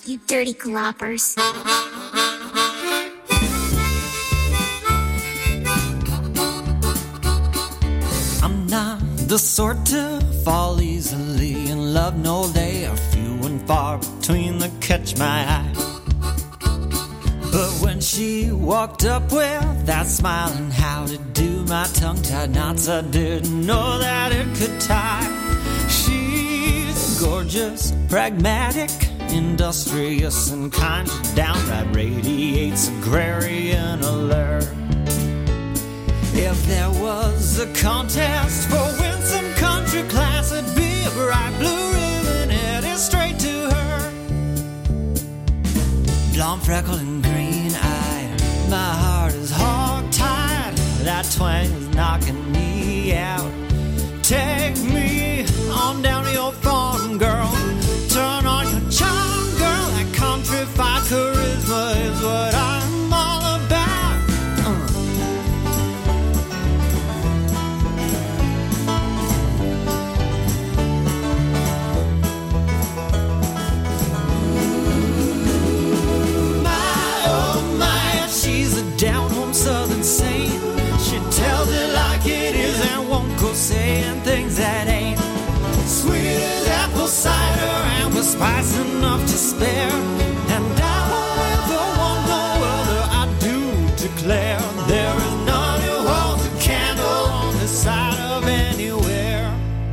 you dirty cloppers. I'm not the sort to fall easily in love, no, they are few and far between that catch my eye. But when she walked up with that smile and how to do my tongue-tied knots, I didn't know that it could tie. She's gorgeous, pragmatic, industrious, and kind of downright radiates agrarian allure. If there was a contest for winsome country class, it'd be a bright blue ribbon headed straight to her. Blonde, freckled, and green-eyed, my heart is hog-tied. That twang is knocking me out. Take me on down to your farm, girl. Turn on your charm, girl. That countrified charisma is what I'm all about. She's a down-home southern saint. She tells it like it is and won't go saying things that ain't. Sweet as apple cider and with spice enough to spare. And I won't ever want no other, I do declare. There is none who holds a candle on this side of anywhere.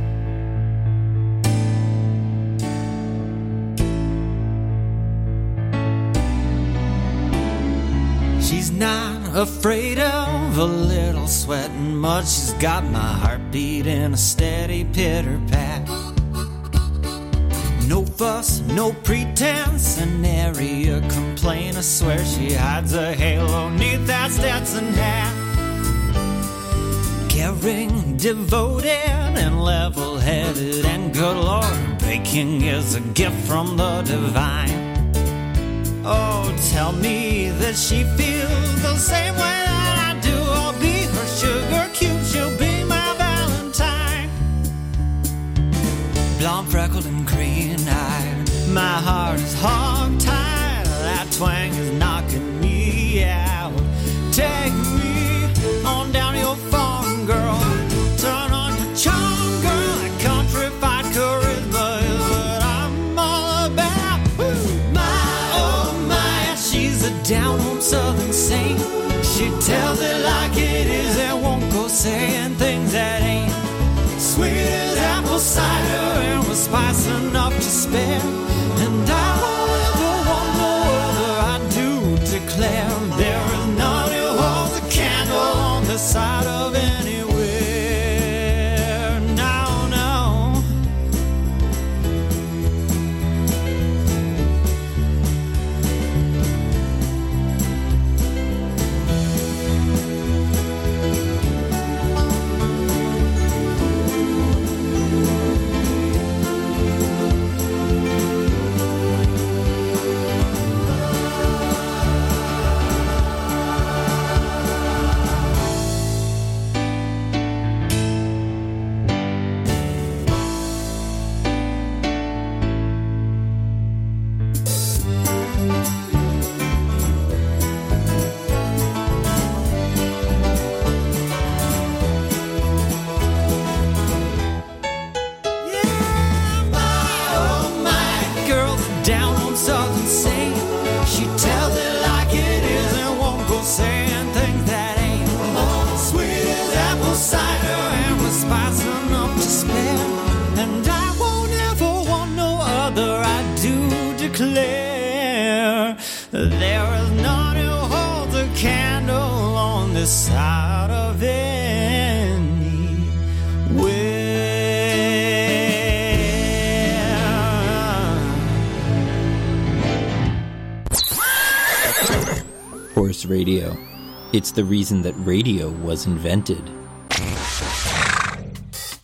She's not afraid of a little sweat and mud. She's got my heartbeat in a steady pitter-pat. No fuss, no pretense, an area complaint. I swear she hides a halo neath that Stetson hat. Caring, devoted, and level-headed, and good Lord, baking is a gift from the divine. Oh, tell me that she feels the same way that I do. I'll be her sugar cube, she'll be my Valentine. Blonde, freckled, and green-eyed, my heart is hog-tied. That twang is knocking me out. Take me on down to your farm, girl. Turn on your charm, girl. That countrified charisma is what I'm all about. She's a down-home southern saint. She tells it like it is and won't go saying things that ain't. Sweet as apple cider and with spice enough to spare. And I won't ever want no other, I do declare. There is none who holds a candle on this side of anywhere. No, no. Declare there is none who holds a candle on this side of Horse Radio. It's the reason that radio was invented.